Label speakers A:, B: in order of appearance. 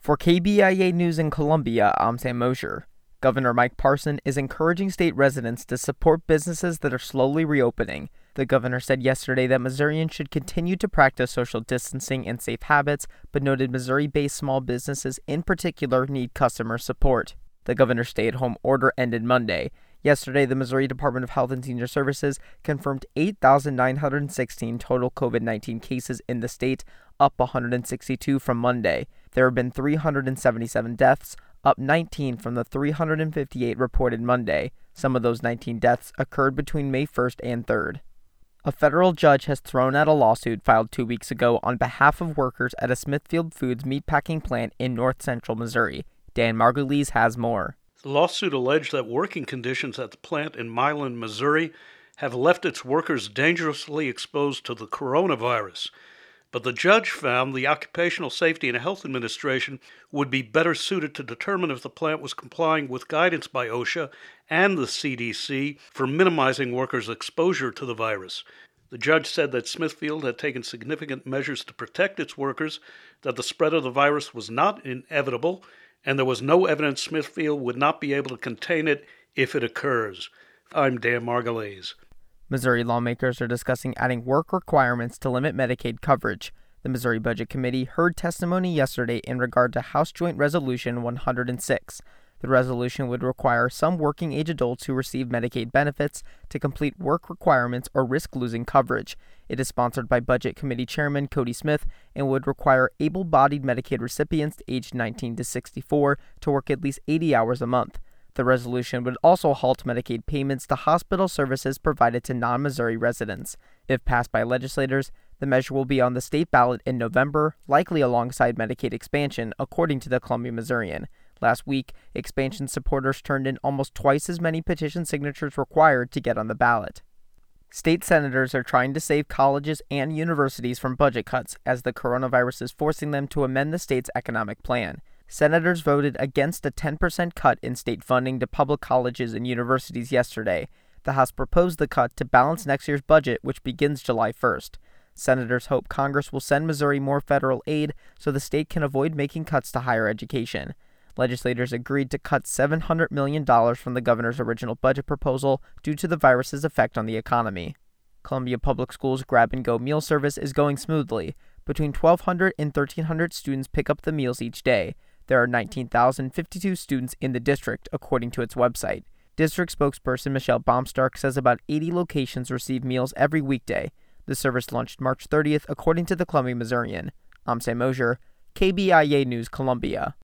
A: For KBIA News in Columbia, I'm Sam Mosher. Governor Mike Parson is encouraging state residents to support businesses that are slowly reopening. The governor said yesterday that Missourians should continue to practice social distancing and safe habits, but noted Missouri-based small businesses in particular need customer support. The governor's stay-at-home order ended Monday. Yesterday, the Missouri Department of Health and Senior Services confirmed 8,916 total COVID-19 cases in the state, up 162 from Monday. There have been 377 deaths, up 19 from the 358 reported Monday. Some of those 19 deaths occurred between May 1st and 3rd. A federal judge has thrown out a lawsuit filed 2 weeks ago on behalf of workers at a Smithfield Foods meatpacking plant in north central Missouri. Dan Margulies has more.
B: The lawsuit alleged that working conditions at the plant in Milan, Missouri, have left its workers dangerously exposed to the coronavirus. But the judge found the Occupational Safety and Health Administration would be better suited to determine if the plant was complying with guidance by OSHA and the CDC for minimizing workers' exposure to the virus. The judge said that Smithfield had taken significant measures to protect its workers, that the spread of the virus was not inevitable, and there was no evidence Smithfield would not be able to contain it if it occurs. I'm Dan Margulies.
A: Missouri lawmakers are discussing adding work requirements to limit Medicaid coverage. The Missouri Budget Committee heard testimony yesterday in regard to House Joint Resolution 106. The resolution would require some working-age adults who receive Medicaid benefits to complete work requirements or risk losing coverage. It is sponsored by Budget Committee Chairman Cody Smith and would require able-bodied Medicaid recipients aged 19 to 64 to work at least 80 hours a month. The resolution would also halt Medicaid payments to hospital services provided to non-Missouri residents. If passed by legislators, the measure will be on the state ballot in November, likely alongside Medicaid expansion, according to the Columbia Missourian. Last week, expansion supporters turned in almost twice as many petition signatures required to get on the ballot. State senators are trying to save colleges and universities from budget cuts as the coronavirus is forcing them to amend the state's economic plan. Senators voted against a 10% cut in state funding to public colleges and universities yesterday. The House proposed the cut to balance next year's budget, which begins July 1st. Senators hope Congress will send Missouri more federal aid so the state can avoid making cuts to higher education. Legislators agreed to cut $700 million from the governor's original budget proposal due to the virus's effect on the economy. Columbia Public Schools grab-and-go meal service is going smoothly. Between 1,200 and 1,300 students pick up the meals each day. There are 19,052 students in the district, according to its website. District spokesperson Michelle Baumstark says about 80 locations receive meals every weekday. The service launched March 30th, according to the Columbia Missourian. I'm Sam Mosher, KBIA News, Columbia.